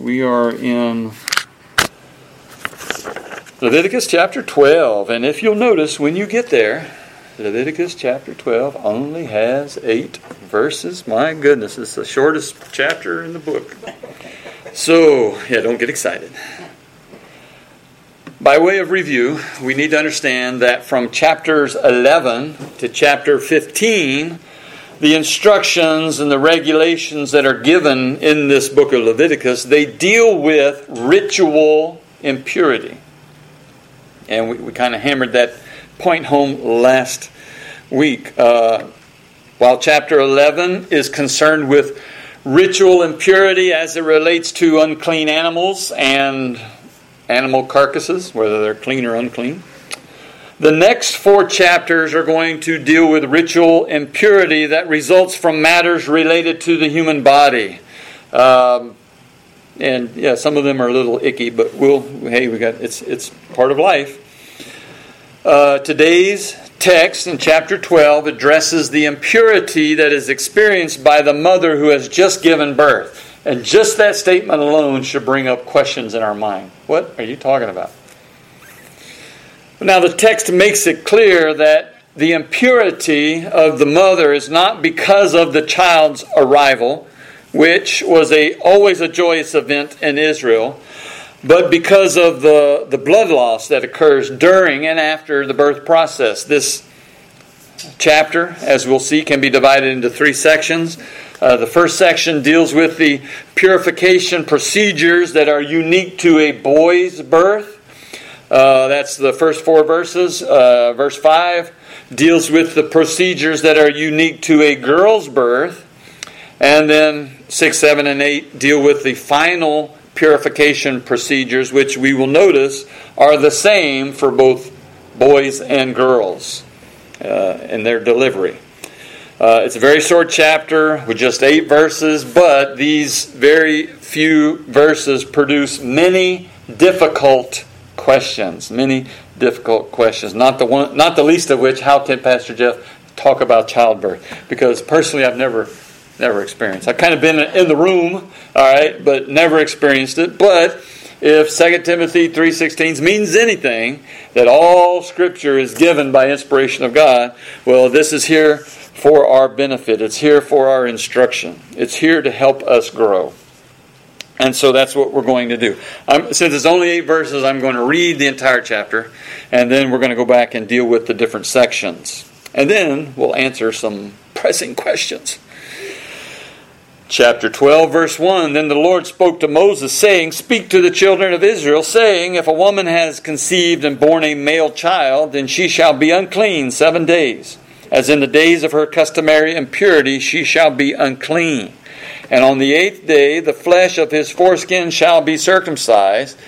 We are in Leviticus chapter 12. And if you'll notice, when you get there, Leviticus chapter 12 only has 8 verses. My goodness, it's the shortest chapter in the book. So, don't get excited. By way of review, we need to understand that from chapters 11 to chapter 15, the instructions and the regulations that are given in this book of Leviticus, they deal with ritual impurity. And we kind of hammered that point home last week. While chapter 11 is concerned with ritual impurity as it relates to unclean animals and animal carcasses, whether they're clean or unclean, the next 4 chapters are going to deal with ritual impurity that results from matters related to the human body. Some of them are a little icky, but it's part of life. Today's text in chapter 12 addresses the impurity that is experienced by the mother who has just given birth. And just that statement alone should bring up questions in our mind. What are you talking about? Now, the text makes it clear that the impurity of the mother is not because of the child's arrival, which was always a joyous event in Israel, but because of the blood loss that occurs during and after the birth process. This chapter, as we'll see, can be divided into 3 sections. The first section deals with the purification procedures that are unique to a boy's birth. That's the first 4 verses. Verse 5 deals with the procedures that are unique to a girl's birth. And then 6, 7, and 8 deal with the final purification procedures, which we will notice are the same for both boys and girls in their delivery. It's a very short chapter with just 8 verses, but these very few verses produce many difficult questions. Not the least of which, how can Pastor Jeff talk about childbirth? Because personally, I've never experienced. I've kind of been in the room, all right, but never experienced it. But if 2 Timothy 3:16 means anything, that all Scripture is given by inspiration of God, well, this is here for our benefit. It's here for our instruction. It's here to help us grow. And so that's what we're going to do. Since it's only 8 verses, I'm going to read the entire chapter, and then we're going to go back and deal with the different sections. And then we'll answer some pressing questions. Chapter 12, verse 1, Then the Lord spoke to Moses, saying, Speak to the children of Israel, saying, If a woman has conceived and borne a male child, then she shall be unclean 7 days. As in the days of her customary impurity, she shall be unclean. And on the 8th day, the flesh of his foreskin shall be circumcised.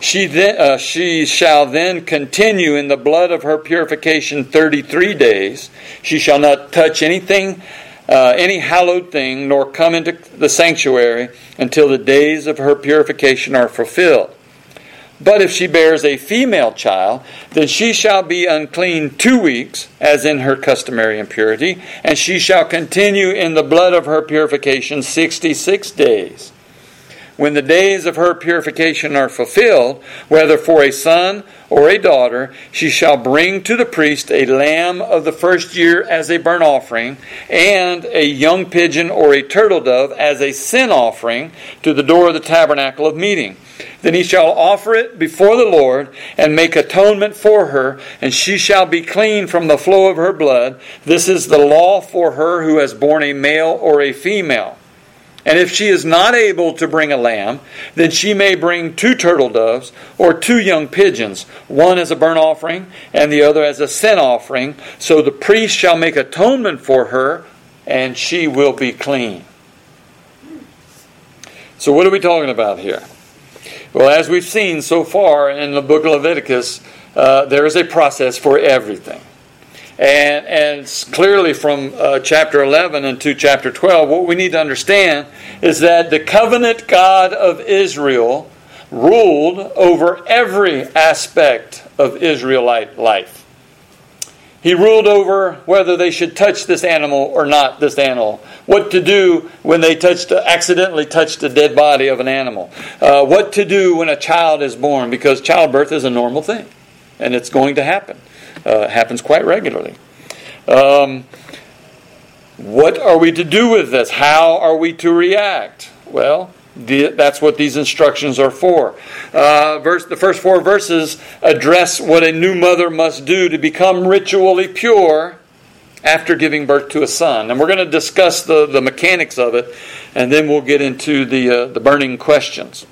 She shall then continue in the blood of her purification 33 days. She shall not touch anything, any hallowed thing, nor come into the sanctuary until the days of her purification are fulfilled. But if she bears a female child, then she shall be unclean 2 weeks, as in her customary impurity, and she shall continue in the blood of her purification 66 days. When the days of her purification are fulfilled, whether for a son or a daughter, she shall bring to the priest a lamb of the first year as a burnt offering, and a young pigeon or a turtle dove as a sin offering to the door of the tabernacle of meeting. Then he shall offer it before the Lord and make atonement for her, and she shall be clean from the flow of her blood. This is the law for her who has borne a male or a female. And if she is not able to bring a lamb, then she may bring 2 turtle doves or 2 young pigeons, one as a burnt offering and the other as a sin offering. So the priest shall make atonement for her, and she will be clean. So what are we talking about here? Well, as we've seen so far in the book of Leviticus, there is a process for everything. And clearly from chapter 11 into chapter 12, what we need to understand is that the covenant God of Israel ruled over every aspect of Israelite life. He ruled over whether they should touch this animal or not this animal. What to do when they accidentally touched a dead body of an animal. What to do when a child is born, because childbirth is a normal thing. And it's going to happen. It happens quite regularly. What are we to do with this? How are we to react? Well, that's what these instructions are for. The first 4 verses address what a new mother must do to become ritually pure after giving birth to a son. And we're going to discuss the mechanics of it, and then we'll get into the burning questions.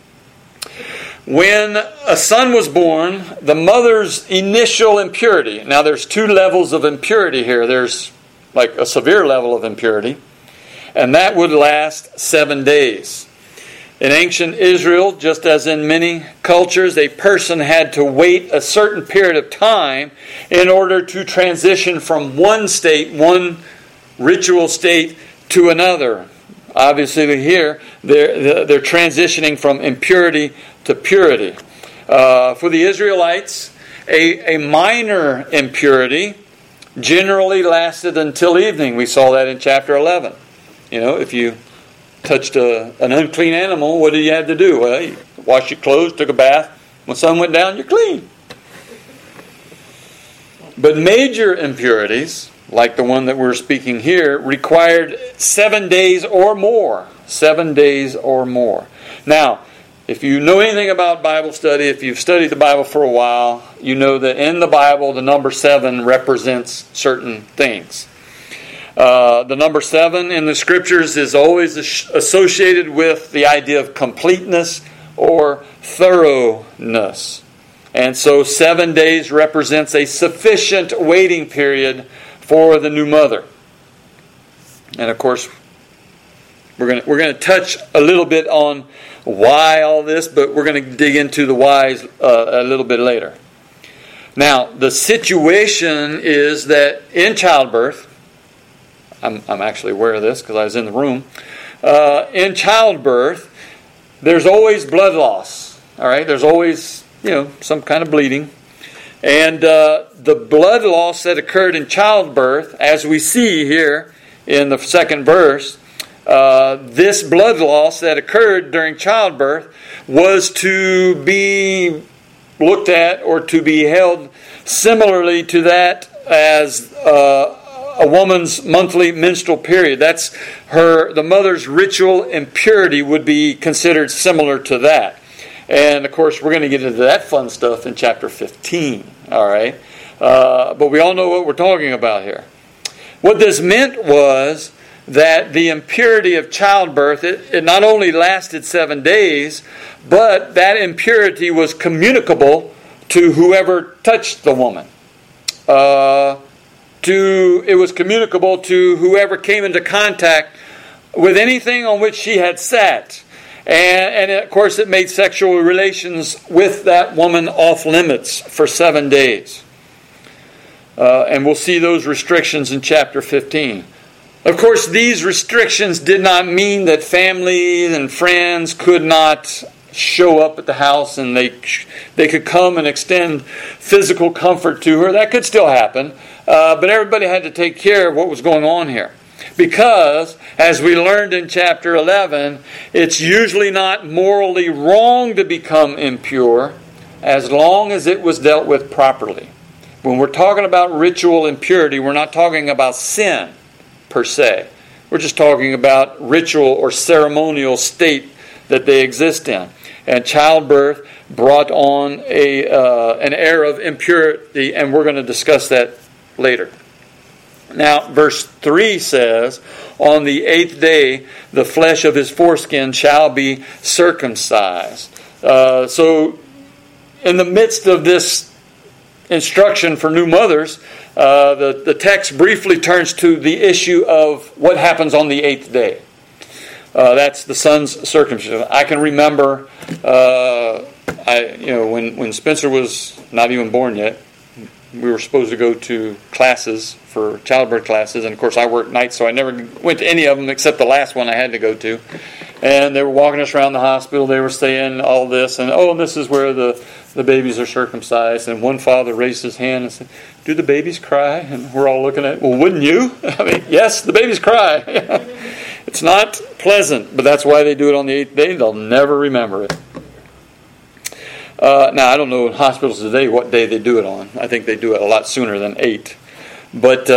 When a son was born, the mother's initial impurity. Now there's 2 levels of impurity here. There's like a severe level of impurity, and that would last 7 days. In ancient Israel, just as in many cultures, a person had to wait a certain period of time in order to transition from one ritual state to another. Obviously here, they're transitioning from impurity to purity. For the Israelites, a minor impurity generally lasted until evening. We saw that in chapter 11. If you touched an unclean animal, what did you have to do? Well, you washed your clothes, took a bath. When the sun went down, you're clean. But major impurities, like the one that we're speaking here, required 7 days or more. 7 days or more. Now, if you know anything about Bible study, if you've studied the Bible for a while, you know that in the Bible, the number 7 represents certain things. The number 7 in the Scriptures is always associated with the idea of completeness or thoroughness. And so 7 days represents a sufficient waiting period for the new mother. And of course, we're going to touch a little bit on why all this, but we're going to dig into the whys a little bit later. Now, the situation is that in childbirth, I'm actually aware of this because I was in the room. In childbirth, there's always blood loss. All right, there's always some kind of bleeding, and the blood loss that occurred in childbirth, as we see here in the 2nd verse, this blood loss that occurred during childbirth was to be looked at or to be held similarly to that as a woman's monthly menstrual period. That's the mother's ritual impurity would be considered similar to that. And of course, we're going to get into that fun stuff in chapter 15. All right, but we all know what we're talking about here. What this meant was that the impurity of childbirth, it not only lasted 7 days, but that impurity was communicable to whoever touched the woman. It was communicable to whoever came into contact with anything on which she had sat. And of course, it made sexual relations with that woman off limits for 7 days. And we'll see those restrictions in chapter 15. Of course, these restrictions did not mean that families and friends could not show up at the house and they could come and extend physical comfort to her. That could still happen. But everybody had to take care of what was going on here. Because, as we learned in chapter 11, it's usually not morally wrong to become impure as long as it was dealt with properly. When we're talking about ritual impurity, we're not talking about sin per se. We're just talking about ritual or ceremonial state that they exist in. And childbirth brought on an air of impurity, and we're going to discuss that later. Now, verse 3 says, on the 8th day, the flesh of his foreskin shall be circumcised. So, in the midst of this instruction for new mothers, the text briefly turns to the issue of what happens on the 8th day. That's the son's circumcision. I can remember, when Spencer was not even born yet, we were supposed to go to classes for childbirth classes, and of course I worked nights, so I never went to any of them except the last one I had to go to. And they were walking us around the hospital. They were saying all this. And this is where the babies are circumcised. And one father raised his hand and said, do the babies cry? And we're all looking at, well, wouldn't you? I mean, yes, the babies cry. It's not pleasant, but that's why they do it on the 8th day. They'll never remember it. Now, I don't know in hospitals today what day they do it on. I think they do it a lot sooner than 8. But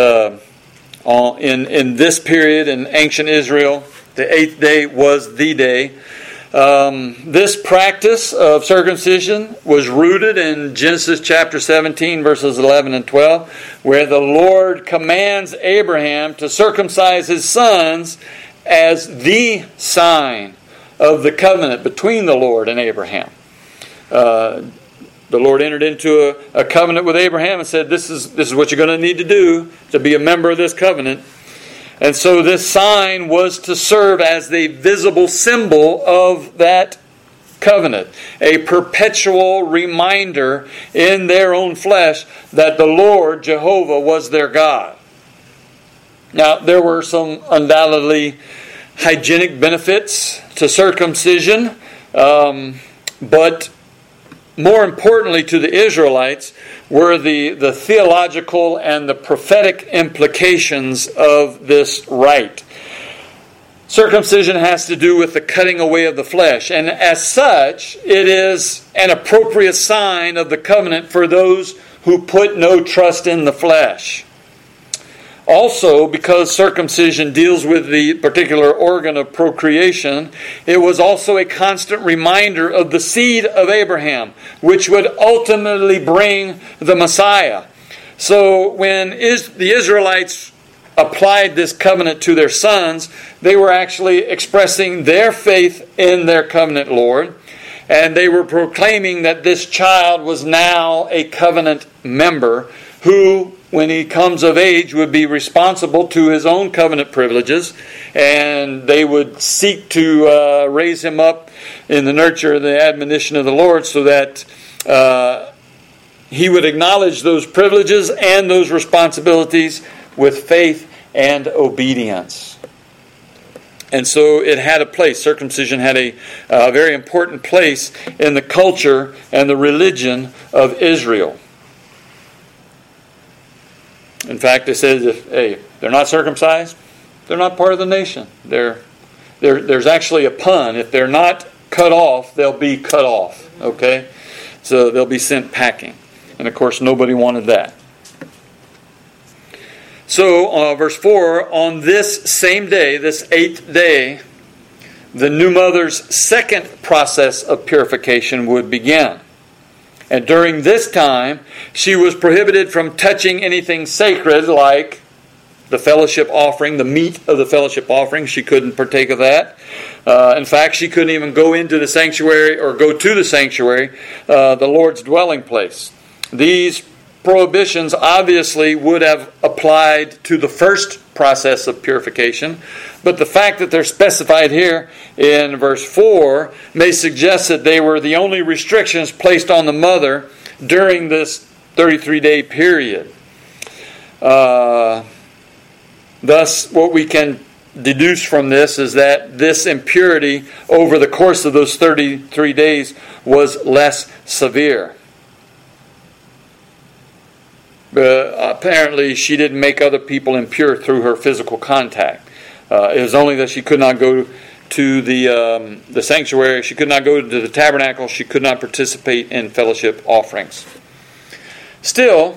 in this period in ancient Israel, the 8th day was the day. This practice of circumcision was rooted in Genesis chapter 17, verses 11 and 12, where the Lord commands Abraham to circumcise his sons as the sign of the covenant between the Lord and Abraham. The Lord entered into a covenant with Abraham and said, this is what you're going to need to do to be a member of this covenant. And so this sign was to serve as the visible symbol of that covenant, a perpetual reminder in their own flesh that the Lord, Jehovah, was their God. Now, there were some undoubtedly hygienic benefits to circumcision, but more importantly to the Israelites were the theological and the prophetic implications of this rite. Circumcision has to do with the cutting away of the flesh, and as such, it is an appropriate sign of the covenant for those who put no trust in the flesh. Also, because circumcision deals with the particular organ of procreation, it was also a constant reminder of the seed of Abraham, which would ultimately bring the Messiah. So when the Israelites applied this covenant to their sons, they were actually expressing their faith in their covenant Lord, and they were proclaiming that this child was now a covenant member who, when he comes of age, would be responsible to his own covenant privileges, and they would seek to raise him up in the nurture and the admonition of the Lord so that he would acknowledge those privileges and those responsibilities with faith and obedience. And so it had a place. Circumcision had a very important place in the culture and the religion of Israel. In fact, it says if they're not circumcised, they're not part of the nation. There's actually a pun. If they're not cut off, they'll be cut off. Okay? So they'll be sent packing. And of course, nobody wanted that. So, verse 4, on this same day, this 8th day, the new mother's second process of purification would begin. And during this time, she was prohibited from touching anything sacred like the fellowship offering, the meat of the fellowship offering. She couldn't partake of that. In fact, she couldn't even go into the sanctuary or go to the sanctuary, the Lord's dwelling place. These prohibitions obviously would have applied to the first process of purification, but the fact that they're specified here in verse 4 may suggest that they were the only restrictions placed on the mother during this 33-day period. Thus, what we can deduce from this is that this impurity over the course of those 33 days was less severe. Apparently, she didn't make other people impure through her physical contact. It was only that she could not go to the sanctuary. She could not go to the tabernacle. She could not participate in fellowship offerings. Still,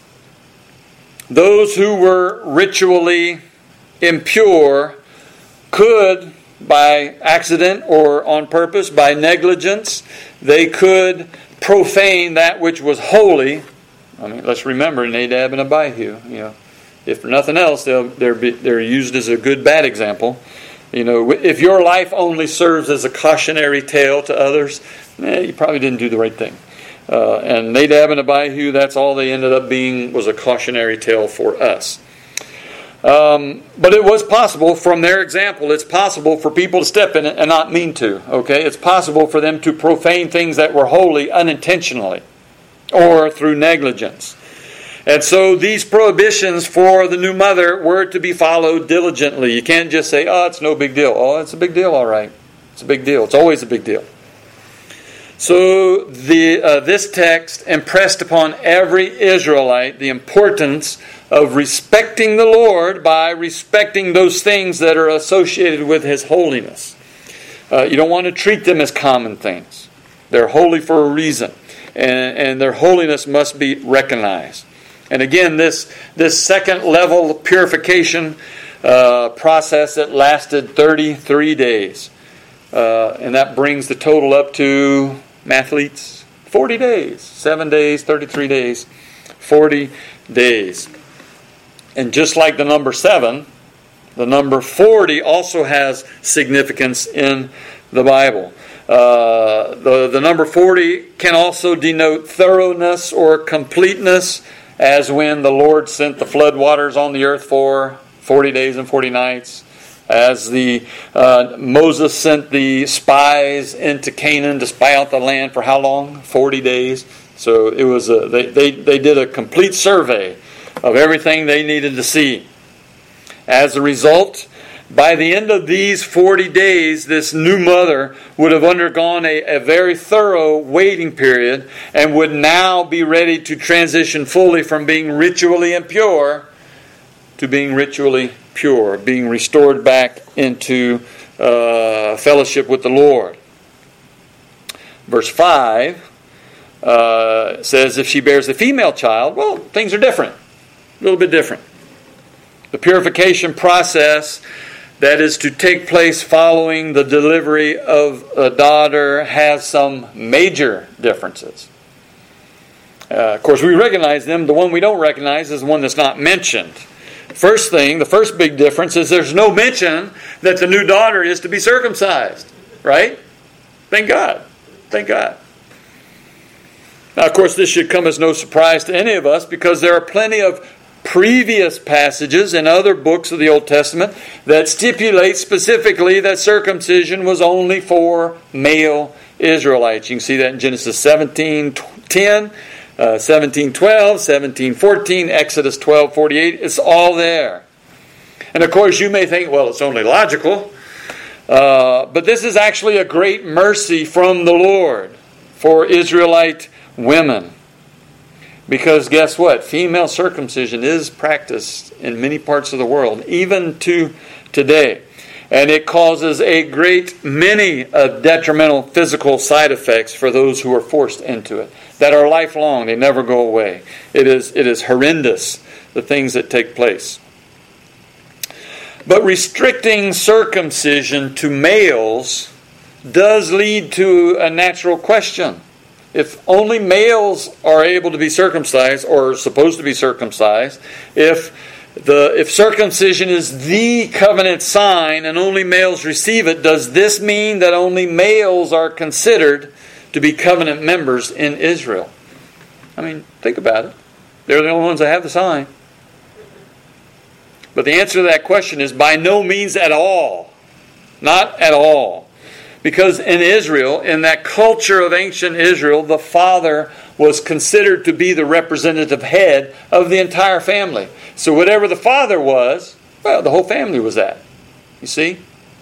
those who were ritually impure could, by accident or on purpose, by negligence, they could profane that which was holy. I mean, let's remember Nadab and Abihu. If for nothing else, they're used as a good bad example. If your life only serves as a cautionary tale to others, you probably didn't do the right thing. And Nadab and Abihu, that's all they ended up being, was a cautionary tale for us. But it was possible, from their example, it's possible for people to step in it and not mean to. Okay, it's possible for them to profane things that were holy unintentionally, or through negligence. And so these prohibitions for the new mother were to be followed diligently. You can't just say, it's no big deal. Oh, it's a big deal, all right. It's a big deal. It's always a big deal. So this text impressed upon every Israelite the importance of respecting the Lord by respecting those things that are associated with His holiness. You don't want to treat them as common things. They're holy for a reason, and their holiness must be recognized. And again, this second level of purification process that lasted 33 days. And that brings the total up to, mathletes, 40 days. 7 days, 33 days, 40 days. And just like the number 7, the number 40 also has significance in the Bible. The number 40 can also denote thoroughness or completeness, as when the Lord sent the flood waters on the earth for 40 days and 40 nights. As Moses sent the spies into Canaan to spy out the land for how long? 40 days. So it was they did a complete survey of everything they needed to see. As a result, by the end of these 40 days, this new mother would have undergone a very thorough waiting period and would now be ready to transition fully from being ritually impure to being ritually pure, being restored back into fellowship with the Lord. Verse 5 says, if she bears a female child, well, things are different. A little bit different. The purification process that is to take place following the delivery of a daughter has some major differences. Of course, we recognize them. The one we don't recognize is the one that's not mentioned. First thing, the first big difference is there's no mention that the new daughter is to be circumcised. Right? Thank God. Thank God. Now, of course, this should come as no surprise to any of us, because there are plenty of previous passages in other books of the Old Testament that stipulate specifically that circumcision was only for male Israelites. You can see that in Genesis 17:10, 17:12, 17:14, Exodus 12:48. It's all there. And of course, you may think, well, it's only logical. But this is actually a great mercy from the Lord for Israelite women. Because guess what? Female circumcision is practiced in many parts of the world, even to today. And it causes a great many detrimental physical side effects for those who are forced into it, that are lifelong. They never go away. It is horrendous, the things that take place. But restricting circumcision to males does lead to a natural question. If only males are able to be circumcised, or supposed to be circumcised, if circumcision is the covenant sign and only males receive it, does this mean that only males are considered to be covenant members in Israel? I mean, think about it. They're the only ones that have the sign. But the answer to that question is by no means at all. Not at all. Because in Israel, in that culture of ancient Israel, the father was considered to be the representative head of the entire family. So whatever the father was, well, the whole family was that. You see?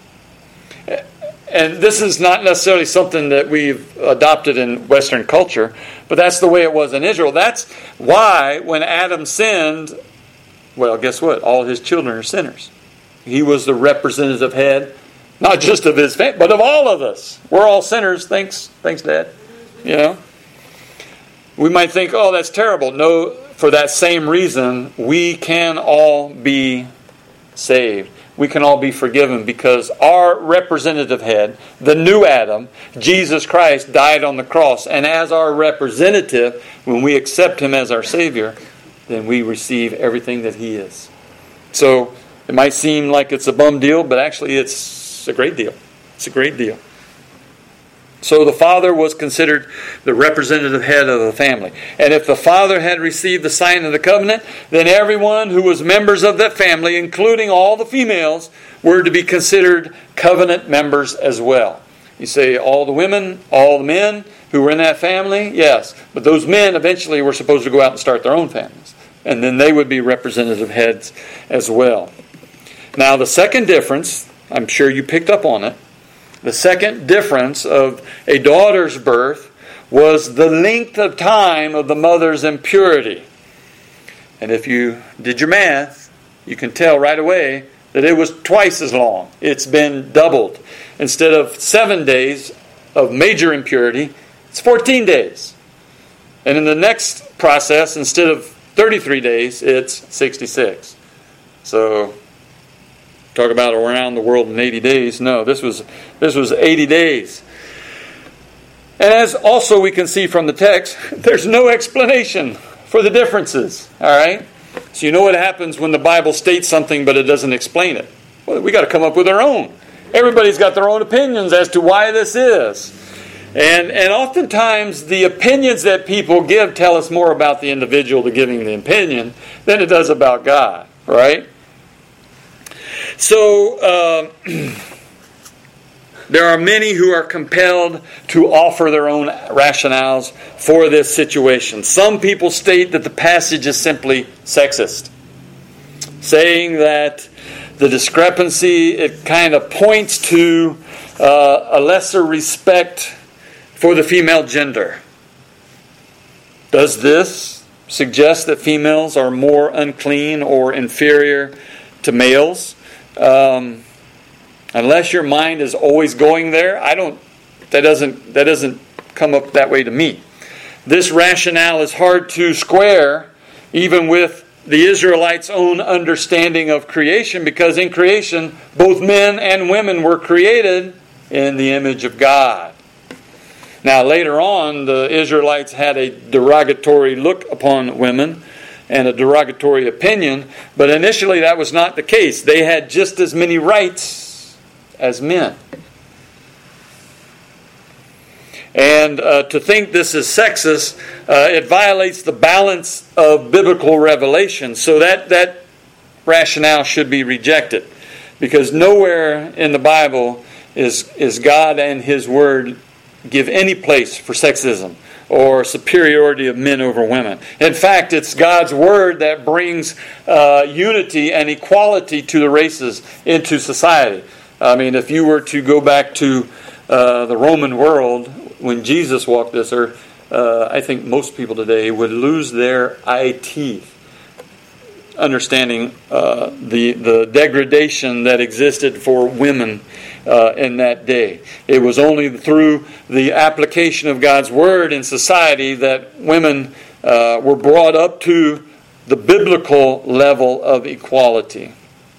And this is not necessarily something that we've adopted in Western culture, but that's the way it was in Israel. That's why when Adam sinned, well, guess what? All his children are sinners. He was the representative head, not just of his family, but of all of us. We're all sinners. Thanks, Dad. You know? We might think, oh, that's terrible. No, for that same reason, we can all be saved. We can all be forgiven because our representative head, the new Adam, Jesus Christ, died on the cross. And as our representative, when we accept Him as our Savior, then we receive everything that He is. So it might seem like it's a bum deal, but actually it's a great deal. It's a great deal. So the father was considered the representative head of the family. And if the father had received the sign of the covenant, then everyone who was members of that family, including all the females, were to be considered covenant members as well. You say all the women, all the men who were in that family? Yes. But those men eventually were supposed to go out and start their own families. And then they would be representative heads as well. Now the second difference, I'm sure you picked up on it, The second difference of a daughter's birth was the length of time of the mother's impurity. And if you did your math, you can tell right away that it was twice as long. It's been doubled. Instead of 7 days of major impurity, it's 14 days. And in the next process, instead of 33 days, it's 66. So, talk about around the world in 80 days. No, this was 80 days. And as also we can see from the text, there's no explanation for the differences. All right? So you know what happens when the Bible states something but it doesn't explain it. Well, we got to come up with our own. Everybody's got their own opinions as to why this is. And oftentimes the opinions that people give tell us more about the individual to giving the opinion than it does about God. Right? So, there are many who are compelled to offer their own rationales for this situation. Some people state that the passage is simply sexist, saying that the discrepancy, it kind of points to a lesser respect for the female gender. Does this suggest that females are more unclean or inferior to males? Unless your mind is always going there, that doesn't come up that way to me. This rationale is hard to square even with the Israelites' own understanding of creation, because in creation both men and women were created in the image of God. Now later on, the Israelites had a derogatory look upon women and a derogatory opinion, but initially that was not the case. They had just as many rights as men. And to think this is sexist, it violates the balance of biblical revelation. So that rationale should be rejected, because nowhere in the Bible is God and His Word give any place for sexism or superiority of men over women. In fact, it's God's Word that brings unity and equality to the races into society. I mean, if you were to go back to the Roman world when Jesus walked this earth, I think most people today would lose their eye teeth understanding the degradation that existed for women in that day. It was only through the application of God's Word in society that women were brought up to the biblical level of equality.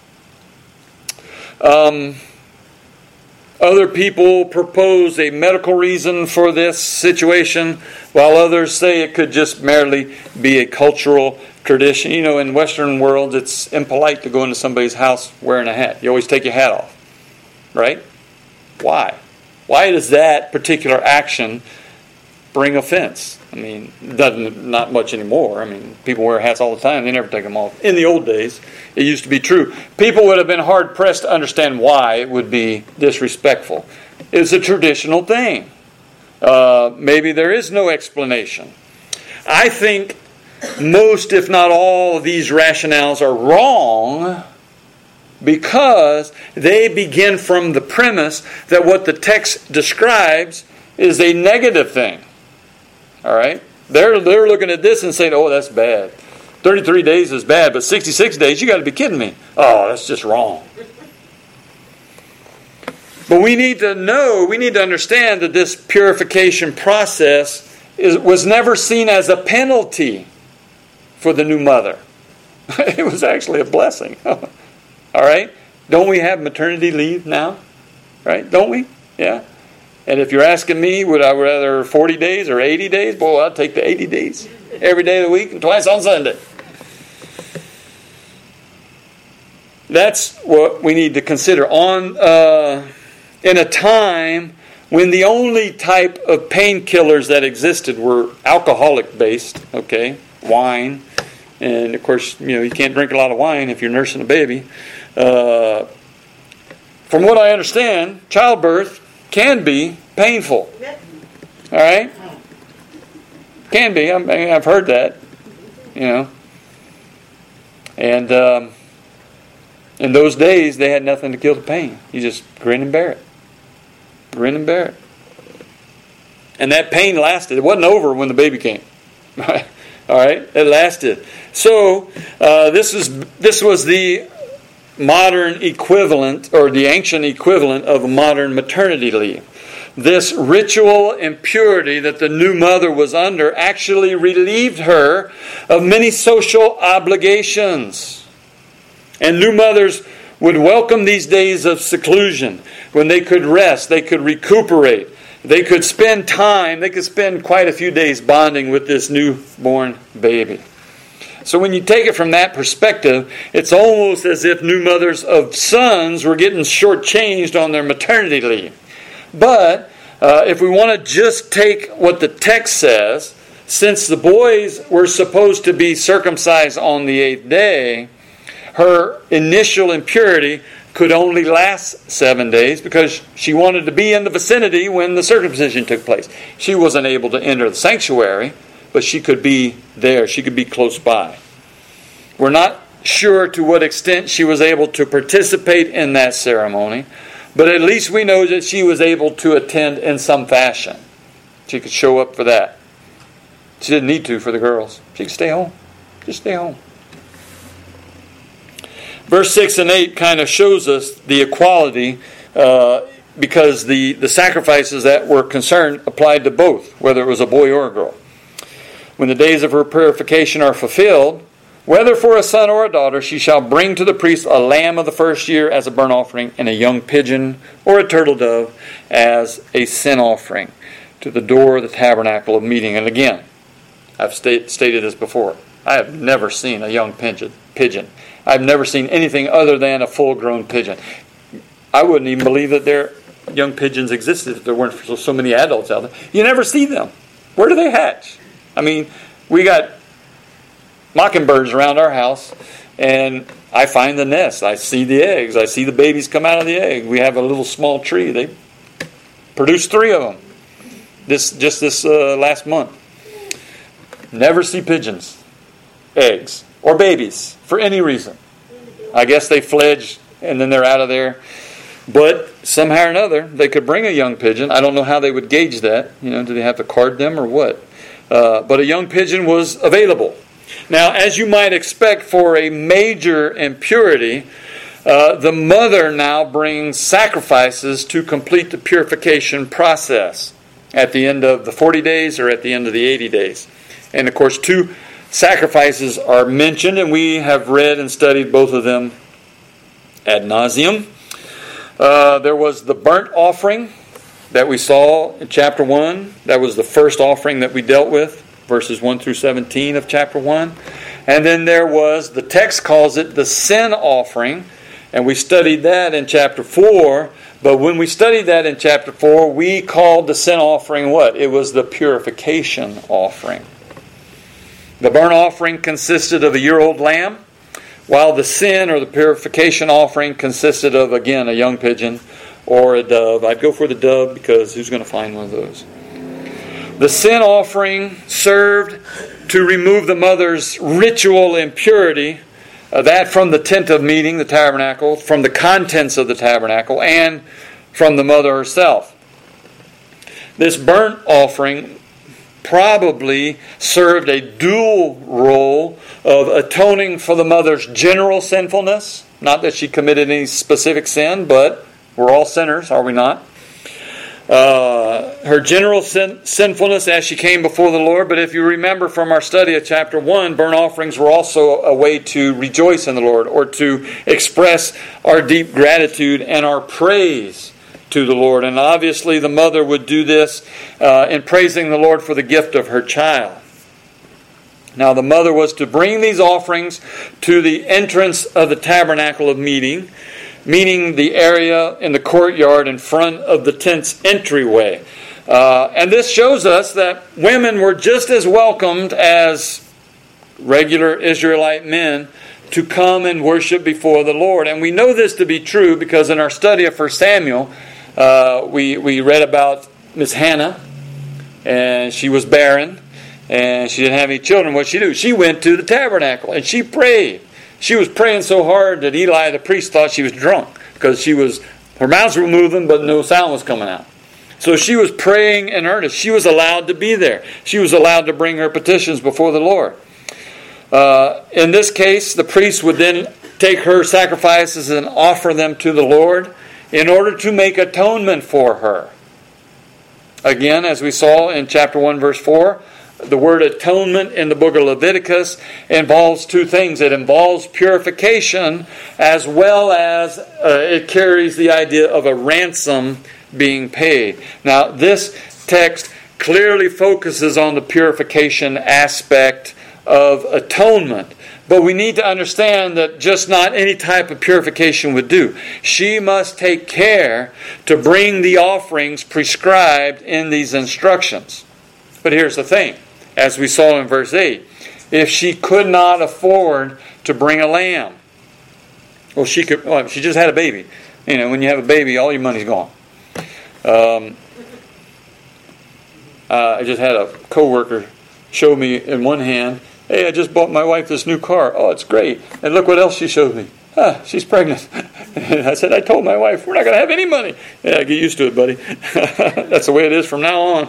Other people propose a medical reason for this situation, while others say it could just merely be a cultural tradition. You know, in Western world, it's impolite to go into somebody's house wearing a hat. You always take your hat off, right? Why? Why does that particular action bring offense? I mean, not much anymore. I mean, people wear hats all the time. They never take them off. In the old days, it used to be true. People would have been hard-pressed to understand why it would be disrespectful. It's a traditional thing. Maybe there is no explanation. I think most, if not all, of these rationales are wrong because they begin from the premise that what the text describes is a negative thing. All right? They're looking at this and saying, oh, that's bad. 33 days is bad, but 66 days, you got to be kidding me. Oh, that's just wrong. But we need to know, we need to understand that this purification process was never seen as a penalty for the new mother. It was actually a blessing. All right? Don't we have maternity leave now? Right? Don't we? Yeah. And if you're asking me, would I rather 40 days or 80 days? Boy, I'll take the 80 days. Every day of the week and twice on Sunday. That's what we need to consider. In a time when the only type of painkillers that existed were alcoholic-based, okay, wine. And, of course, you can't drink a lot of wine if you're nursing a baby. From what I understand, childbirth can be painful. All right? Can be. I've heard that. And in those days, they had nothing to kill the pain. You just grin and bear it. Grin and bear it. And that pain lasted. It wasn't over when the baby came. All right? It lasted. So, this was the modern equivalent, or the ancient equivalent of a modern maternity leave. This ritual impurity that the new mother was under actually relieved her of many social obligations. And new mothers would welcome these days of seclusion when they could rest, they could recuperate, they could spend time, they could spend quite a few days bonding with this newborn baby. So when you take it from that perspective, it's almost as if new mothers of sons were getting shortchanged on their maternity leave. But if we want to just take what the text says, since the boys were supposed to be circumcised on the 8th day, her initial impurity could only last 7 days because she wanted to be in the vicinity when the circumcision took place. She wasn't able to enter the sanctuary, but she could be there. She could be close by. We're not sure to what extent she was able to participate in that ceremony, but at least we know that she was able to attend in some fashion. She could show up for that. She didn't need to for the girls. She could stay home. Just stay home. Verse 6 and 8 kind of shows us the equality because the sacrifices that were concerned applied to both, whether it was a boy or a girl. When the days of her purification are fulfilled, whether for a son or a daughter, she shall bring to the priest a lamb of the first year as a burnt offering, and a young pigeon or a turtle dove as a sin offering to the door of the tabernacle of meeting. And again, I've stated this before. I have never seen a young pigeon. I've never seen anything other than a full-grown pigeon. I wouldn't even believe that young pigeons existed if there weren't so many adults out there. You never see them. Where do they hatch? I mean, we got mockingbirds around our house, and I find the nest. I see the eggs. I see the babies come out of the egg. We have a little small tree. They produced 3 of them this last month. Never see pigeons, eggs, or babies for any reason. I guess they fledge and then they're out of there. But somehow or another, they could bring a young pigeon. I don't know how they would gauge that. Do they have to card them or what? But a young pigeon was available. Now, as you might expect for a major impurity, the mother now brings sacrifices to complete the purification process at the end of the 40 days or at the end of the 80 days. And of course, 2 sacrifices are mentioned, and we have read and studied both of them ad nauseum. There was the burnt offering that we saw in chapter 1. That was the first offering that we dealt with, verses 1 through 17 of chapter 1. And then there was, the text calls it the sin offering, and we studied that in chapter 4. But when we studied that in chapter 4, we called the sin offering what? It was the purification offering. The burnt offering consisted of a year-old lamb, while the sin or the purification offering consisted of, again, a young pigeon or a dove. I'd go for the dove because who's going to find one of those? The sin offering served to remove the mother's ritual impurity, that from the tent of meeting, the tabernacle, from the contents of the tabernacle, and from the mother herself. This burnt offering probably served a dual role of atoning for the mother's general sinfulness. Not that she committed any specific sin, but we're all sinners, are we not? Her general sinfulness as she came before the Lord. But if you remember from our study of chapter 1, burnt offerings were also a way to rejoice in the Lord, or to express our deep gratitude and our praise to the Lord. And obviously the mother would do this in praising the Lord for the gift of her child. Now the mother was to bring these offerings to the entrance of the tabernacle of meeting, meaning the area in the courtyard in front of the tent's entryway. And this shows us that women were just as welcomed as regular Israelite men to come and worship before the Lord. And we know this to be true because in our study of 1 Samuel, we read about Miss Hannah, and she was barren, and she didn't have any children. What did she do? She went to the tabernacle, and she prayed. She was praying so hard that Eli the priest thought she was drunk, because her mouths were moving, but no sound was coming out. So she was praying in earnest. She was allowed to be there. She was allowed to bring her petitions before the Lord. In this case, the priest would then take her sacrifices and offer them to the Lord in order to make atonement for her. Again, as we saw in chapter 1, verse 4, the word atonement in the book of Leviticus involves two things. It involves purification as well as it carries the idea of a ransom being paid. Now, this text clearly focuses on the purification aspect of atonement. But we need to understand that just not any type of purification would do. She must take care to bring the offerings prescribed in these instructions. But here's the thing. As we saw in verse 8, if she could not afford to bring a lamb, she just had a baby. You know, when you have a baby, all your money's gone. I just had a coworker show me in one hand, hey, I just bought my wife this new car. Oh, it's great. And look what else she showed me. She's pregnant. And I said, I told my wife, we're not going to have any money. Yeah, get used to it, buddy. That's the way it is from now on.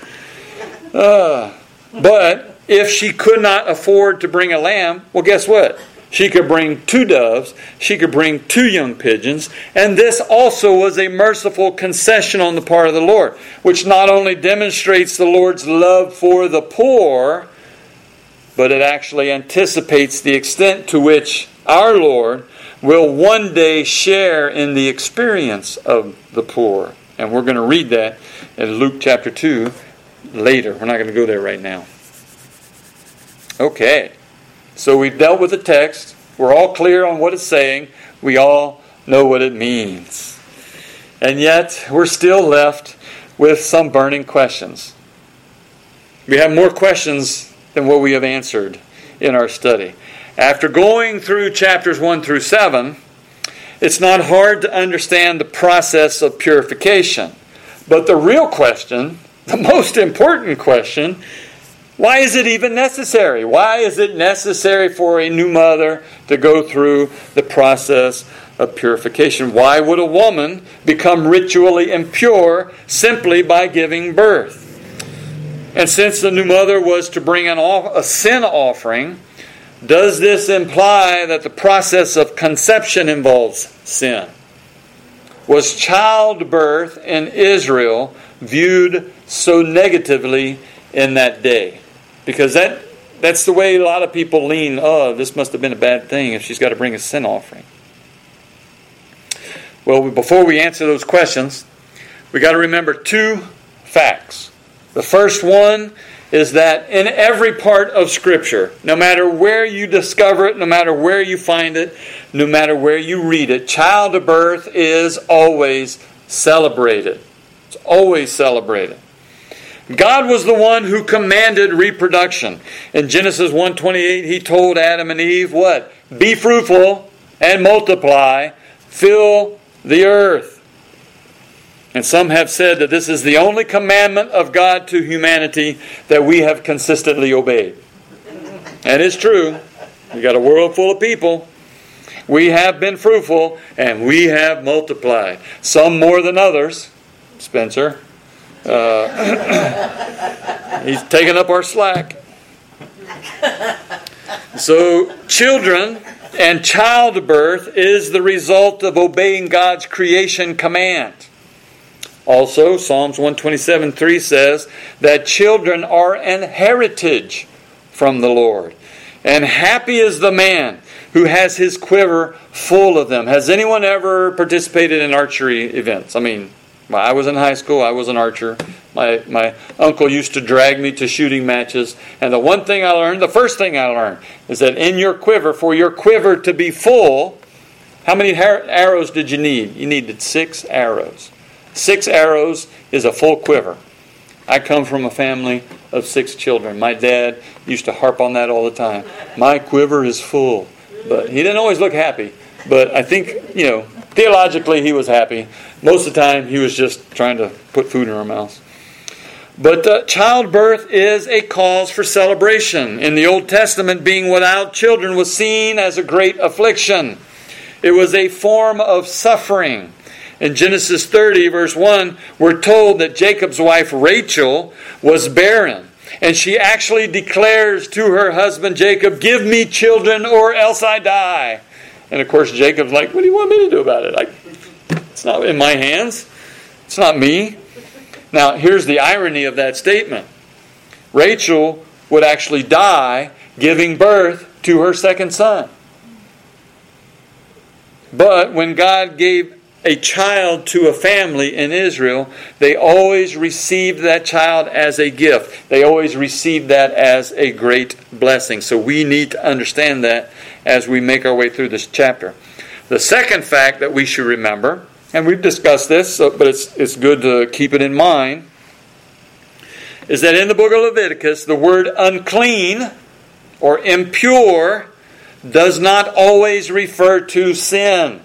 But if she could not afford to bring a lamb, well, guess what? She could bring 2 doves. She could bring 2 young pigeons. And this also was a merciful concession on the part of the Lord, which not only demonstrates the Lord's love for the poor, but it actually anticipates the extent to which our Lord will one day share in the experience of the poor. And we're going to read that in Luke chapter 2 later. We're not going to go there right now. Okay. So we've dealt with the text. We're all clear on what it's saying. We all know what it means. And yet, we're still left with some burning questions. We have more questions than what we have answered in our study. After going through chapters 1 through 7, it's not hard to understand the process of purification. But the real question, the most important question, why is it even necessary? Why is it necessary for a new mother to go through the process of purification? Why would a woman become ritually impure simply by giving birth? And since the new mother was to bring a sin offering, does this imply that the process of conception involves sin? Was childbirth in Israel viewed so negatively in that day? Because that's the way a lot of people lean. Oh, this must have been a bad thing if she's got to bring a sin offering. Well, before we answer those questions, we got to remember 2 facts. The first one is that in every part of Scripture, no matter where you discover it, no matter where you find it, no matter where you read it, childbirth is always celebrated. It's always celebrated. God was the one who commanded reproduction. In Genesis 1:28, He told Adam and Eve, what? Be fruitful and multiply, fill the earth. And some have said that this is the only commandment of God to humanity that we have consistently obeyed. And it's true. We got a world full of people. We have been fruitful and we have multiplied. Some more than others. Spencer. He's taking up our slack. So, children and childbirth is the result of obeying God's creation command. Also, Psalms 127:3 says that children are an heritage from the Lord. And happy is the man who has his quiver full of them. Has anyone ever participated in archery events? I mean, when I was in high school, I was an archer. My uncle used to drag me to shooting matches. And the first thing I learned, is that in your quiver, for your quiver to be full, how many arrows did you need? You needed 6 arrows. 6 arrows is a full quiver. I come from a family of 6 children. My dad used to harp on that all the time. My quiver is full. But he didn't always look happy. But I think, theologically he was happy. Most of the time he was just trying to put food in our mouths. But childbirth is a cause for celebration. In the Old Testament, being without children was seen as a great affliction. It was a form of suffering. In Genesis 30, verse 1, we're told that Jacob's wife Rachel was barren. And she actually declares to her husband Jacob, "Give me children or else I die." And of course Jacob's like, "What do you want me to do about it? It's not in my hands. It's not me." Now here's the irony of that statement. Rachel would actually die giving birth to her second son. But when God gave a child to a family in Israel, they always received that child as a gift. They always received that as a great blessing. So we need to understand that as we make our way through this chapter. The second fact that we should remember, and we've discussed this, but it's good to keep it in mind, is that in the book of Leviticus, the word unclean or impure does not always refer to sin.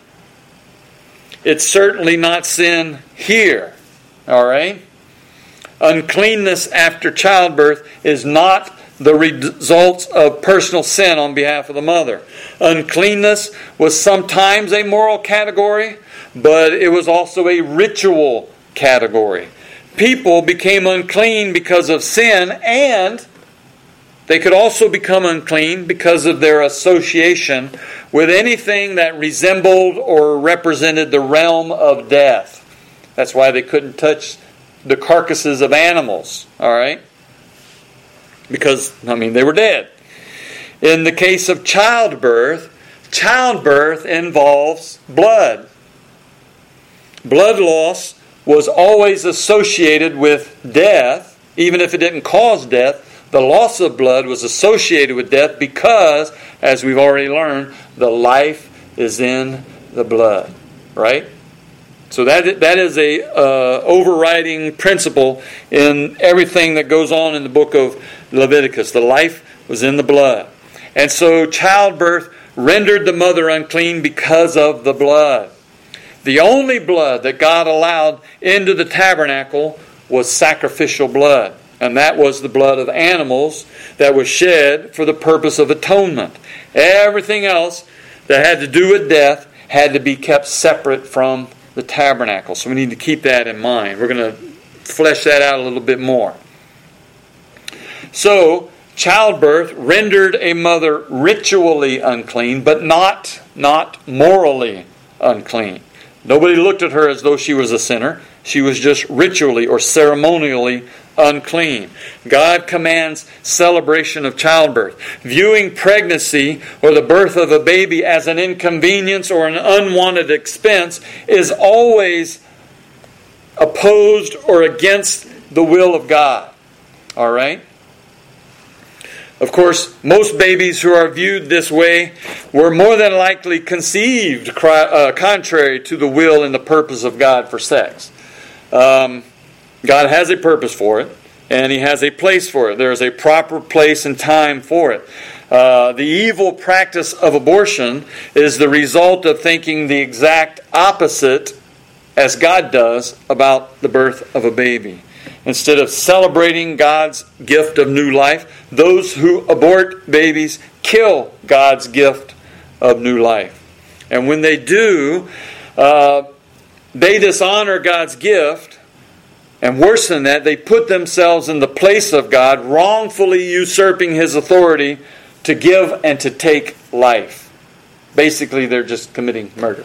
It's certainly not sin here. All right? Uncleanness after childbirth is not the results of personal sin on behalf of the mother. Uncleanness was sometimes a moral category, but it was also a ritual category. People became unclean because of sin, and they could also become unclean because of their association with anything that resembled or represented the realm of death. That's why they couldn't touch the carcasses of animals, all right? Because, they were dead. In the case of childbirth involves blood. Blood loss was always associated with death, even if it didn't cause death. The loss of blood was associated with death because, as we've already learned, the life is in the blood. Right? So that is a overriding principle in everything that goes on in the book of Leviticus. The life was in the blood. And so childbirth rendered the mother unclean because of the blood. The only blood that God allowed into the tabernacle was sacrificial blood. And that was the blood of animals that was shed for the purpose of atonement. Everything else that had to do with death had to be kept separate from the tabernacle. So we need to keep that in mind. We're going to flesh that out a little bit more. So, childbirth rendered a mother ritually unclean, but not morally unclean. Nobody looked at her as though she was a sinner. She was just ritually or ceremonially unclean. God commands celebration of childbirth. Viewing pregnancy or the birth of a baby as an inconvenience or an unwanted expense is always opposed or against the will of God. All right? Of course, most babies who are viewed this way were more than likely conceived contrary to the will and the purpose of God for sex. God has a purpose for it, and He has a place for it. There is a proper place and time for it. The evil practice of abortion is the result of thinking the exact opposite as God does about the birth of a baby. Instead of celebrating God's gift of new life, those who abort babies kill God's gift of new life. And when they do, they dishonor God's gift. And worse than that, they put themselves in the place of God, wrongfully usurping His authority to give and to take life. Basically, they're just committing murder.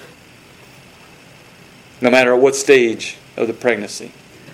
No matter at what stage of the pregnancy.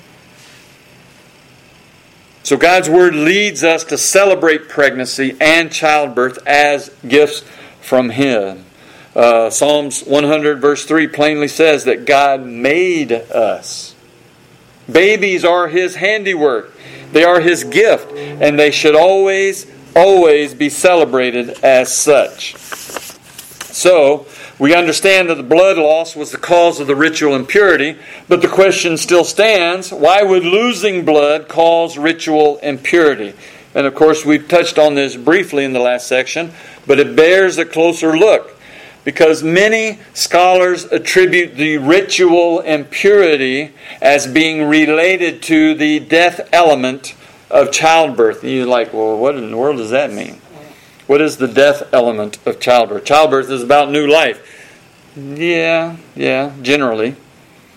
So God's Word leads us to celebrate pregnancy and childbirth as gifts from Him. Psalms 100 verse 3 plainly says that God made us. Babies are His handiwork. They are His gift. And they should always be celebrated as such. So, we understand that the blood loss was the cause of the ritual impurity, but the question still stands, why would losing blood cause ritual impurity? And of course, we've touched on this briefly in the last section, but it bears a closer look, because many scholars attribute the ritual impurity as being related to the death element of childbirth. And you're like, well, what in the world does that mean? What is the death element of childbirth? Childbirth is about new life. Yeah, generally.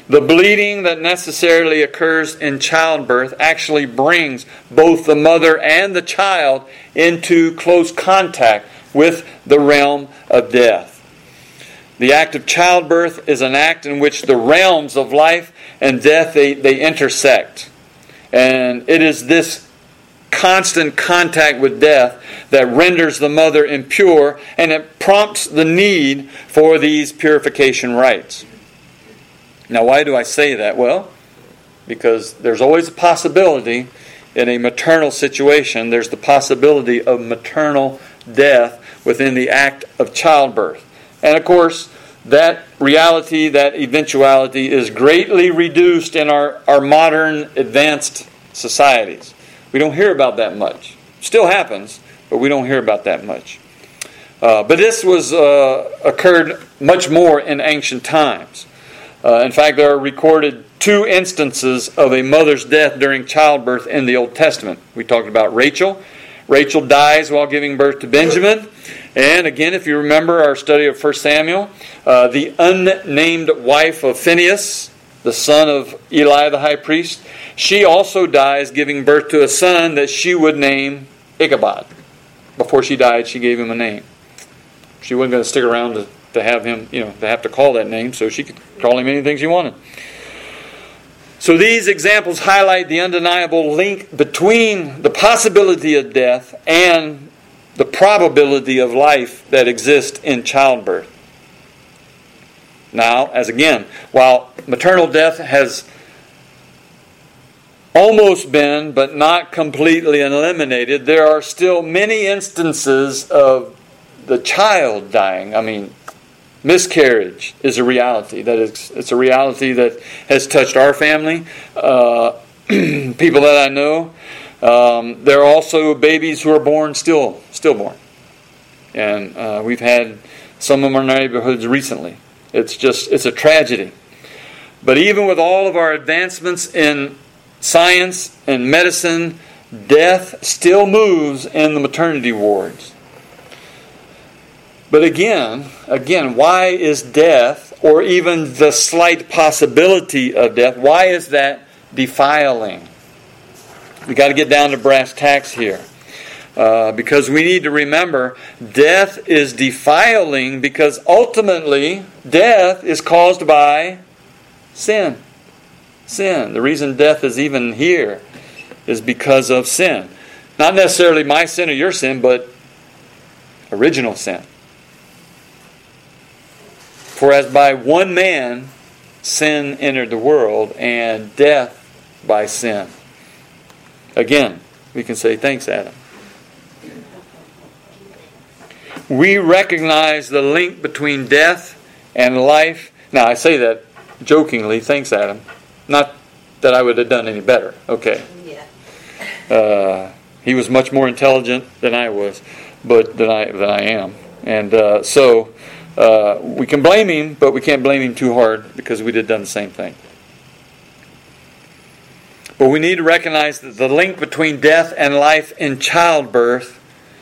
The bleeding that necessarily occurs in childbirth actually brings both the mother and the child into close contact with the realm of death. The act of childbirth is an act in which the realms of life and death, they intersect. And it is this constant contact with death that renders the mother impure, and it prompts the need for these purification rites. Now, why do I say that? Well, because there's always a possibility in a maternal situation, there's the possibility of maternal death within the act of childbirth. And of course, that reality, that eventuality is greatly reduced in our modern advanced societies. We don't hear about that much. Still happens, but we don't hear about that much. But this was occurred much more in ancient times. In fact, there are recorded 2 instances of a mother's death during childbirth in the Old Testament. We talked about Rachel. Rachel dies while giving birth to Benjamin. And again, if you remember our study of 1 Samuel, the unnamed wife of Phinehas, the son of Eli the high priest, she also dies giving birth to a son that she would name Ichabod. Before she died, she gave him a name. She wasn't going to stick around to have him, to have to call that name, so she could call him anything she wanted. So these examples highlight the undeniable link between the possibility of death and the probability of life that exists in childbirth. Now, while maternal death has almost been, but not completely eliminated, there are still many instances of the child dying. Miscarriage is a reality. It's a reality that has touched our family, people that I know. There are also babies who are born stillborn, and we've had some of them in our neighborhoods recently. It's a tragedy. But even with all of our advancements in science and medicine, death still moves in the maternity wards. But again, why is death, or even the slight possibility of death, why is that defiling? We've got to get down to brass tacks here. Because we need to remember, death is defiling because ultimately death is caused by sin. Sin. The reason death is even here is because of sin. Not necessarily my sin or your sin, but original sin. For as by one man sin entered the world, and death by sin. Again, we can say, thanks, Adam. We recognize the link between death and life. Now, I say that jokingly, thanks, Adam. Not that I would have done any better. Okay. Yeah. He was much more intelligent than I was, but than I am. And so we can blame him, but we can't blame him too hard because we did done the same thing. But we need to recognize that the link between death and life in childbirth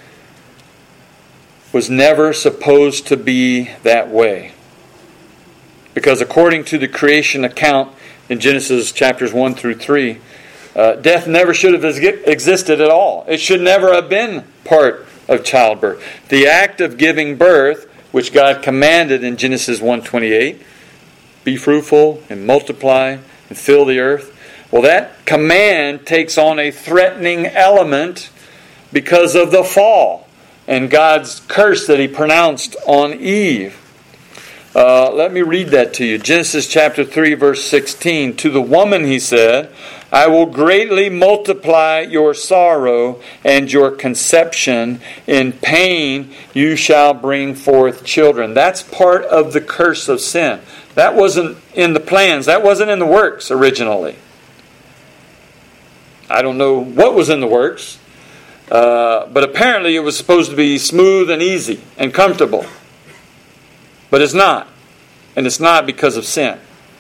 was never supposed to be that way. Because according to the creation account in Genesis chapters 1 through 3, death never should have existed at all. It should never have been part of childbirth. The act of giving birth, which God commanded in Genesis 1:28, be fruitful and multiply and fill the earth. Well, that command takes on a threatening element because of the fall and God's curse that He pronounced on Eve. Let me read that to you. Genesis chapter 3, verse 16. To the woman He said, I will greatly multiply your sorrow and your conception. In pain you shall bring forth children. That's part of the curse of sin. That wasn't in the plans. That wasn't in the works originally. I don't know what was in the works. But apparently it was supposed to be smooth and easy and comfortable. But it's not. And it's not because of sin.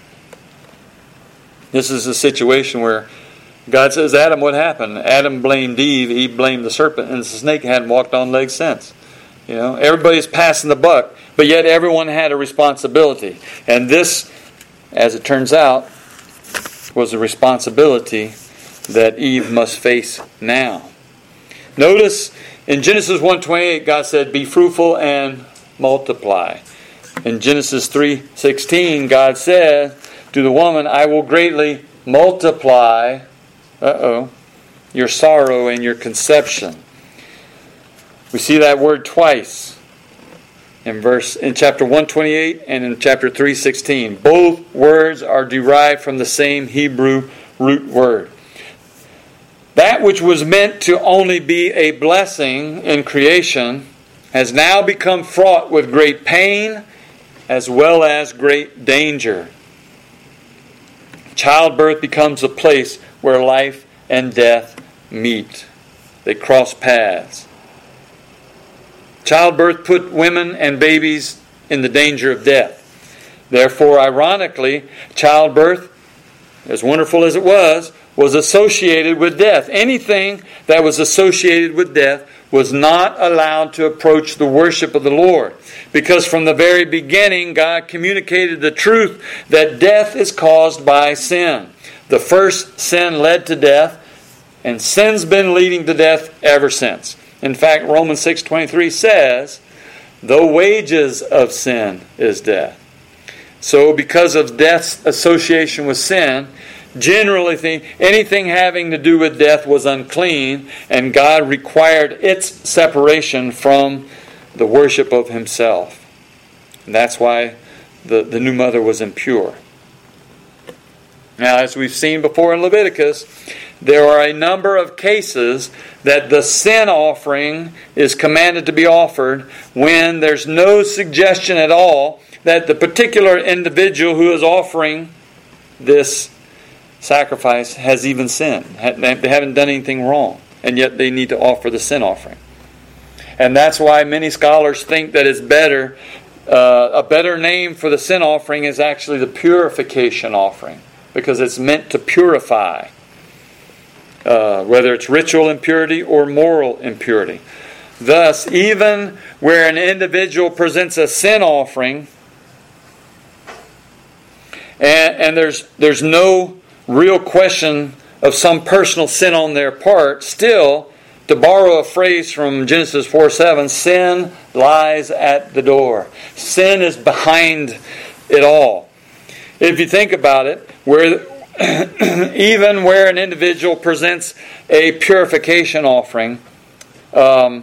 This is a situation where God says, Adam, what happened? Adam blamed Eve, Eve blamed the serpent, and the snake hadn't walked on legs since. Everybody's passing the buck, but yet everyone had a responsibility. And this as it turns out, was a responsibility that Eve must face now. Notice in Genesis 1:28, God said, "Be fruitful and multiply." In Genesis 3:16, God said to the woman, "I will greatly multiply your sorrow and your conception." We see that word twice in chapter 128 and in chapter 3:16. Both words are derived from the same Hebrew root word. That which was meant to only be a blessing in creation has now become fraught with great pain as well as great danger. Childbirth becomes a place where life and death meet. They cross paths. Childbirth put women and babies in the danger of death. Therefore, ironically, childbirth, as wonderful as it was associated with death. Anything that was associated with death was not allowed to approach the worship of the Lord. Because from the very beginning, God communicated the truth that death is caused by sin. The first sin led to death, and sin's been leading to death ever since. In fact, Romans 6:23 says, "The wages of sin is death." So because of death's association with sin, generally anything having to do with death was unclean, and God required its separation from the worship of Himself. And that's why the new mother was impure. Now, as we've seen before in Leviticus, there are a number of cases that the sin offering is commanded to be offered when there's no suggestion at all that the particular individual who is offering this sacrifice has even sinned. They haven't done anything wrong, and yet they need to offer the sin offering. And that's why many scholars think that it's better. A better name for the sin offering is actually the purification offering, because it's meant to purify, whether it's ritual impurity or moral impurity. Thus, even where an individual presents a sin offering, and there's no real question of some personal sin on their part, still, to borrow a phrase from Genesis 4:7, sin lies at the door. Sin is behind it all. If you think about it, even where an individual presents a purification offering, the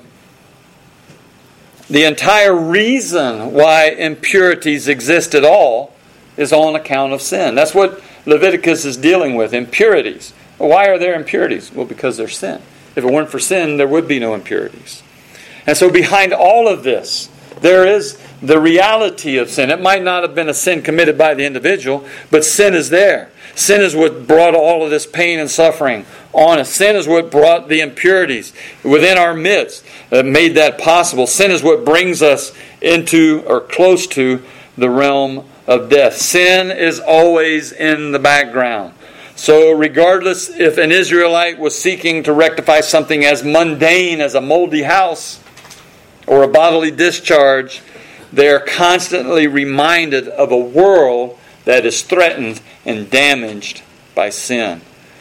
entire reason why impurities exist at all is on account of sin. That's what Leviticus is dealing with, impurities. Why are there impurities? Well, because there's sin. If it weren't for sin, there would be no impurities. And so behind all of this, there is the reality of sin. It might not have been a sin committed by the individual, but sin is there. Sin is what brought all of this pain and suffering on us. Sin is what brought the impurities within our midst, made that possible. Sin is what brings us into or close to the realm of death. Sin is always in the background. So regardless if an Israelite was seeking to rectify something as mundane as a moldy house or a bodily discharge, they are constantly reminded of a world that is threatened and damaged by sin.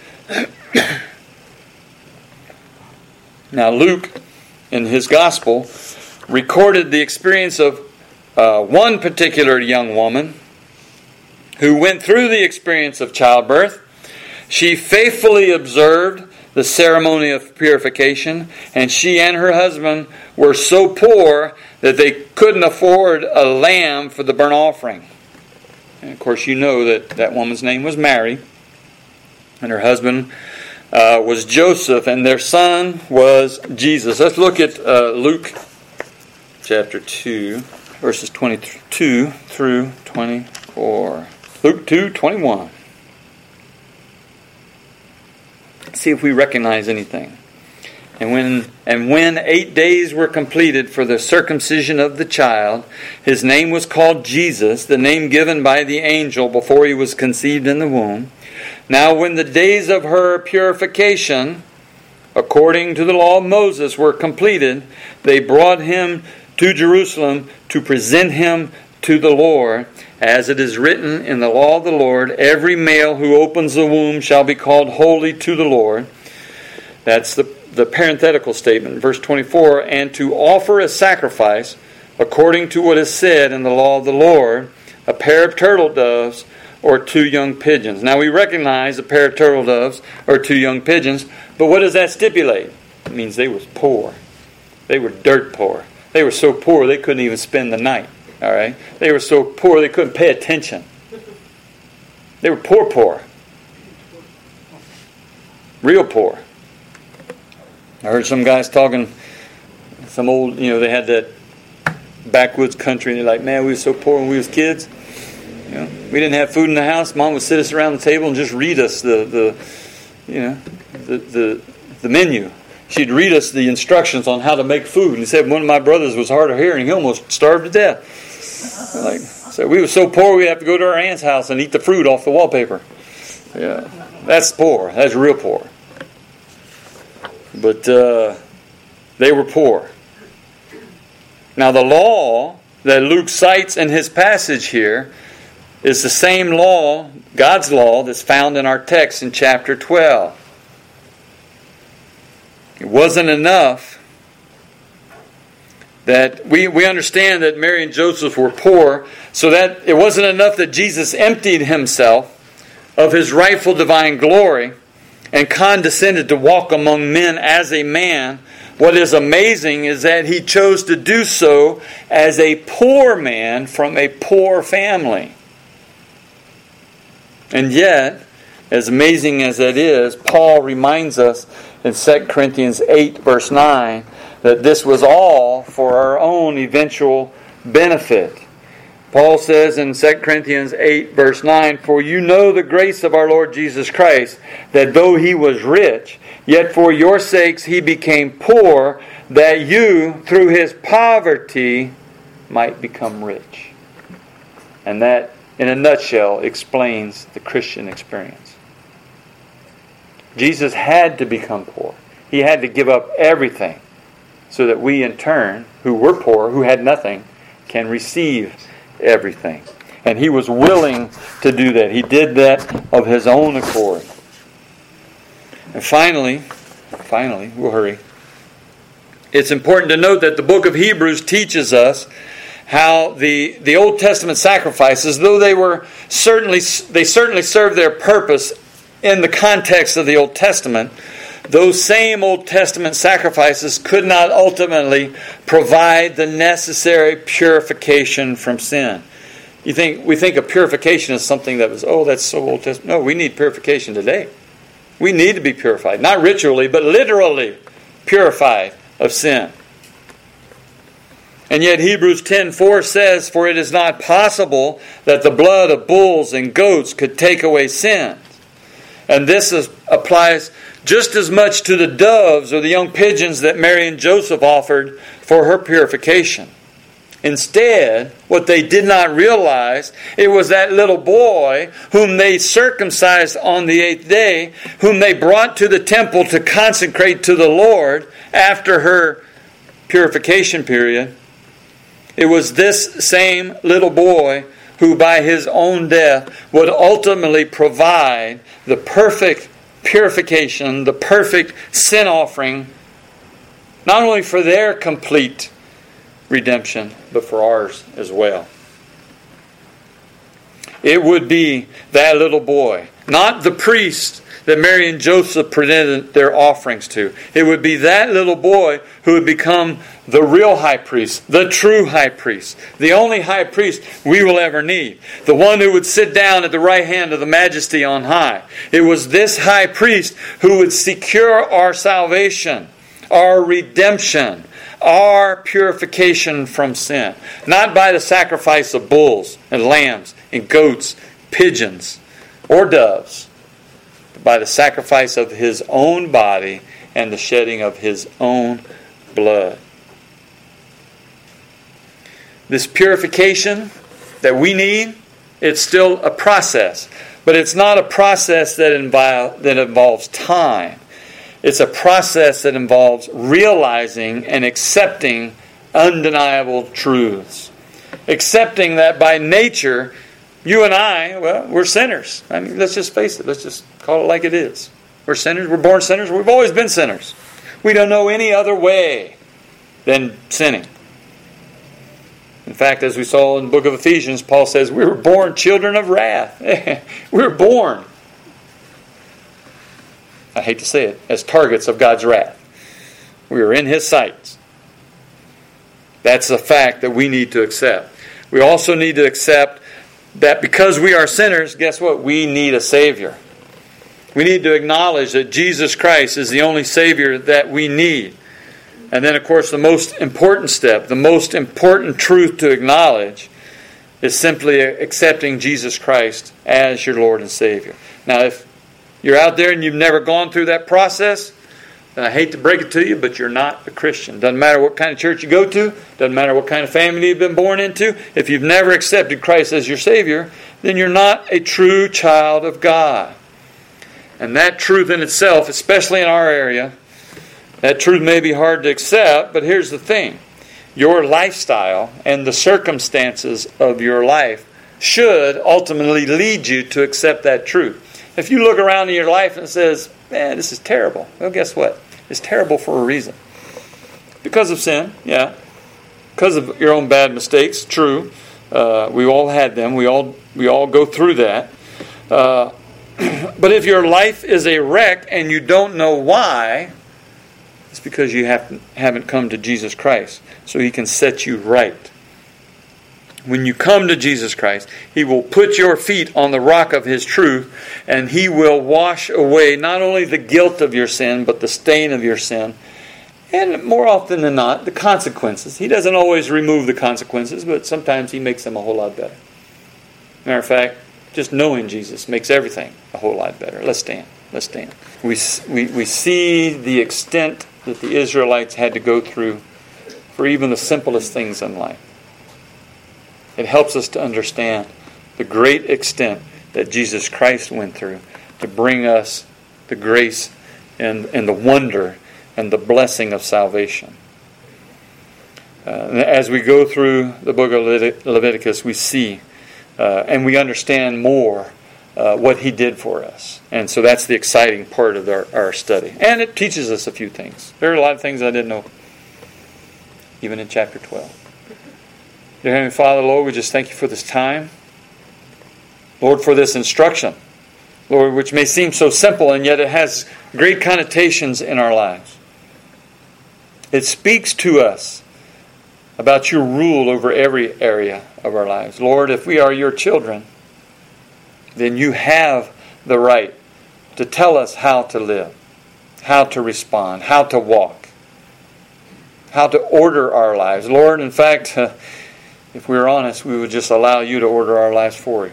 Now Luke, in his gospel, recorded the experience of one particular young woman who went through the experience of childbirth. She faithfully observed the ceremony of purification, and she and her husband were so poor that they couldn't afford a lamb for the burnt offering. And of course, you know that woman's name was Mary, and her husband was Joseph, and their son was Jesus. Let's look at Luke chapter 2, verses 22 through 24. Luke 2:21. See if we recognize anything. And when 8 days were completed for the circumcision of the child, his name was called Jesus, the name given by the angel before he was conceived in the womb. Now when the days of her purification, according to the law of Moses, were completed, they brought him to Jerusalem to present him to the Lord, as it is written in the law of the Lord, every male who opens the womb shall be called holy to the Lord. That's the parenthetical statement, verse 24, and to offer a sacrifice according to what is said in the law of the Lord, a pair of turtle doves or 2 young pigeons. Now we recognize a pair of turtle doves or 2 young pigeons, but what does that stipulate? It means they was poor. They were dirt poor. They were so poor they couldn't even spend the night. All right? They were so poor they couldn't pay attention. They were poor. Real poor. I heard some guys talking, some old, they had that backwoods country, and they're like, man, we were so poor when we was kids. We didn't have food in the house. Mom would sit us around the table and just read us the menu. She'd read us the instructions on how to make food. And he said one of my brothers was hard of hearing. He almost starved to death. So we were so poor we'd have to go to our aunt's house and eat the fruit off the wallpaper. Yeah, that's poor. That's real poor. But they were poor. Now the law that Luke cites in his passage here is the same law, God's law, that's found in our text in chapter 12. It wasn't enough that we understand that Mary and Joseph were poor, so that it wasn't enough that Jesus emptied himself of his rightful divine glory and condescended to walk among men as a man. What is amazing is that he chose to do so as a poor man from a poor family. And yet, as amazing as that is, Paul reminds us in 2 Corinthians 8, verse 9, that this was all for our own eventual benefit. Paul says in 2 Corinthians 8, verse 9, for you know the grace of our Lord Jesus Christ, that though he was rich, yet for your sakes he became poor, that you, through his poverty, might become rich. And that, in a nutshell, explains the Christian experience. Jesus had to become poor. He had to give up everything so that we, in turn, who were poor, who had nothing, can receive everything. And he was willing to do that. He did that of his own accord. And finally, we'll hurry. It's important to note that the book of Hebrews teaches us how the Old Testament sacrifices, though they certainly served their purpose in the context of the Old Testament, those same Old Testament sacrifices could not ultimately provide the necessary purification from sin. We think of purification as something that was, that's so Old Testament. No, we need purification today. We need to be purified. Not ritually, but literally purified of sin. And yet Hebrews 10:4 says, for it is not possible that the blood of bulls and goats could take away sin. And this applies just as much to the doves or the young pigeons that Mary and Joseph offered for her purification. Instead, what they did not realize, it was that little boy whom they circumcised on the 8th day, whom they brought to the temple to consecrate to the Lord after her purification period. It was this same little boy who by his own death would ultimately provide the perfect purification, the perfect sin offering, not only for their complete redemption, but for ours as well. It would be that little boy, not the priest that Mary and Joseph presented their offerings to. It would be that little boy who would become the real high priest, the true high priest, the only high priest we will ever need, the one who would sit down at the right hand of the Majesty on high. It was this high priest who would secure our salvation, our redemption, our purification from sin, not by the sacrifice of bulls and lambs and goats, pigeons, or doves, but by the sacrifice of his own body and the shedding of his own blood. This purification that we need, it's still a process, but it's not a process that involves time. It's a process that involves realizing and accepting undeniable truths. accepting that by nature, you and I, well, we're sinners. I mean, let's just face it. Let's just call it like it is. We're sinners. We're born sinners. We've always been sinners. We don't know any other way than sinning. In fact, as we saw in the book of Ephesians, Paul says, we were born children of wrath. We were born, I hate to say it, as targets of God's wrath. We are in His sights. That's a fact that we need to accept. We also need to accept that because we are sinners, guess what? We need a Savior. We need to acknowledge that Jesus Christ is the only Savior that we need. And then, of course, the most important step, the most important truth to acknowledge is simply accepting Jesus Christ as your Lord and Savior. Now, if you're out there and you've never gone through that process, then I hate to break it to you, but you're not a Christian. Doesn't matter what kind of church you go to, doesn't matter what kind of family you've been born into. If you've never accepted Christ as your Savior, then you're not a true child of God. And that truth in itself, especially in our area, that truth may be hard to accept, but here's the thing. Your lifestyle and the circumstances of your life should ultimately lead you to accept that truth. If you look around in your life and it says, man, this is terrible. Well, guess what? It's terrible for a reason. Because of sin, yeah. Because of your own bad mistakes, true. We all had them. We all go through that. But if your life is a wreck and you don't know why, it's because you haven't come to Jesus Christ, so He can set you right. When you come to Jesus Christ, He will put your feet on the rock of His truth, and He will wash away not only the guilt of your sin, but the stain of your sin, and more often than not, the consequences. He doesn't always remove the consequences, but sometimes He makes them a whole lot better. Matter of fact, just knowing Jesus makes everything a whole lot better. Let's stand. Let's stand. We see the extent that the Israelites had to go through for even the simplest things in life. It helps us to understand the great extent that Jesus Christ went through to bring us the grace and the wonder and the blessing of salvation. As we go through the book of Leviticus, we see and we understand more what He did for us. And so that's the exciting part of our study. And it teaches us a few things. There are a lot of things I didn't know, even in chapter 12. Dear Heavenly Father, Lord, we just thank You for this time. Lord, for this instruction. Lord, which may seem so simple, and yet it has great connotations in our lives. It speaks to us about Your rule over every area of our lives. Lord, if we are Your children, then You have the right to tell us how to live, how to respond, how to walk, how to order our lives. Lord, in fact, if we were honest, we would just allow You to order our lives for You.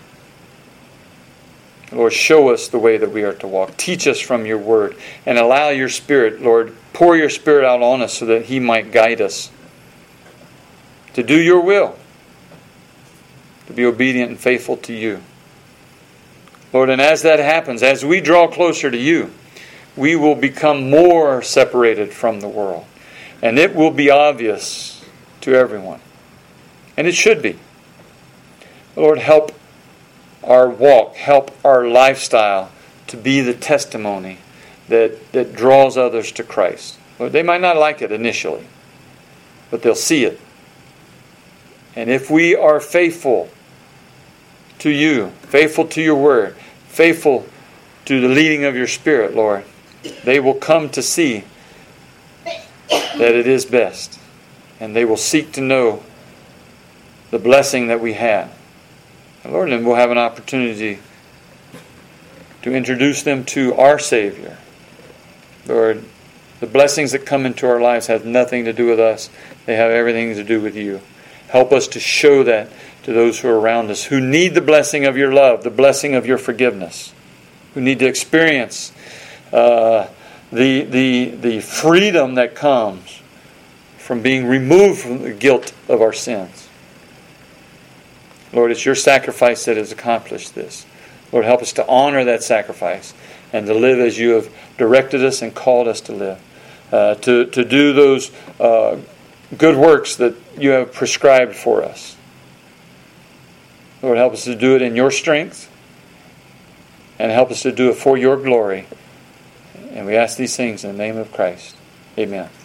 Lord, show us the way that we are to walk. Teach us from Your Word. And allow Your Spirit, Lord, pour Your Spirit out on us so that He might guide us to do Your will, to be obedient and faithful to You. Lord, and as that happens, as we draw closer to You, we will become more separated from the world. And it will be obvious to everyone. And it should be. Lord, help our walk, help our lifestyle to be the testimony that draws others to Christ. Lord, they might not like it initially, but they'll see it. And if we are faithful to You, faithful to Your Word, faithful to the leading of Your Spirit, Lord, they will come to see that it is best. And they will seek to know the blessing that we have. And Lord, and we'll have an opportunity to introduce them to our Savior. Lord, the blessings that come into our lives have nothing to do with us. They have everything to do with You. Help us to show that to those who are around us, who need the blessing of Your love, the blessing of Your forgiveness, who need to experience the freedom that comes from being removed from the guilt of our sins. Lord, it's Your sacrifice that has accomplished this. Lord, help us to honor that sacrifice and to live as You have directed us and called us to live. To do those good works that you have prescribed for us. Lord, help us to do it in your strength, and help us to do it for your glory. And we ask these things in the name of Christ. Amen.